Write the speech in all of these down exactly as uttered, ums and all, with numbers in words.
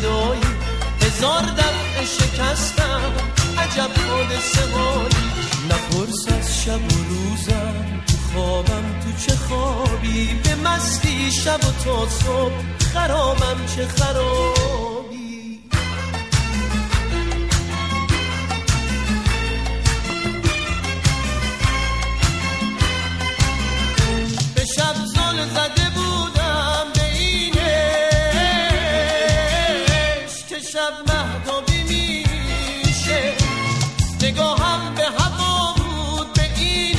صدایی، هزار دفعه شکستم عجب حادثه هایی. نپرس از شب و روزم، تو خوابم تو چه خوابی، به مستی شب و تا صبح خرابم چه خرابی. به شب زل زده بودم به این عشق که شب مهتابی میشه، نگاهم به هوا بود به این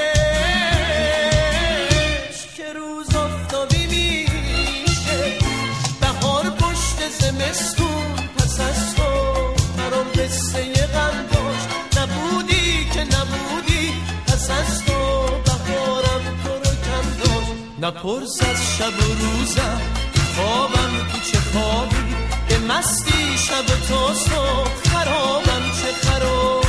عشق که روز آفتابی میشه. بهار پشت زمستون پس از تو برام قصه غم داشت، نبودی که نبودی پس از تو بهارم تو رو کم داشت. نپرس از شب و روزم، خوابم تو چه خوابی، به مستی شب تا صبح خرابم چه خرابی.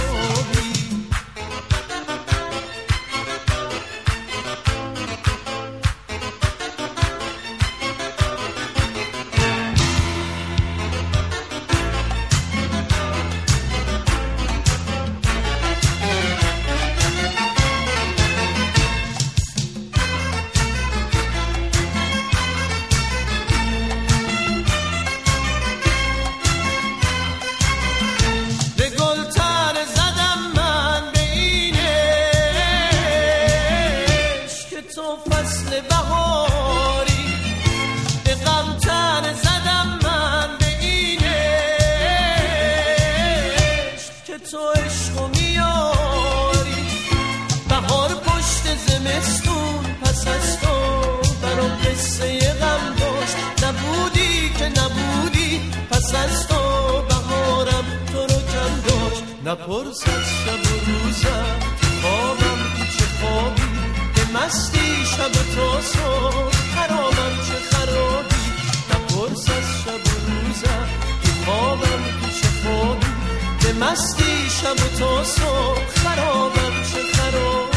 فصل بهاری به غم تن زدم من به این عشق که تو عشقو میاری. بهار پشت زمستون پس از تو برام قصه غم داشت، نبودی که نبودی پس از تو بهارم تو رو کم داشت. نپرس از شب و روزم، خوابم تو چه خوابی، مستی شب تا صبح خرابم چه خرابی. نپرس از شب و روزم، تو خوابم تو چه خوابی، به مستی شب تا صبح خرابم چه خرابی.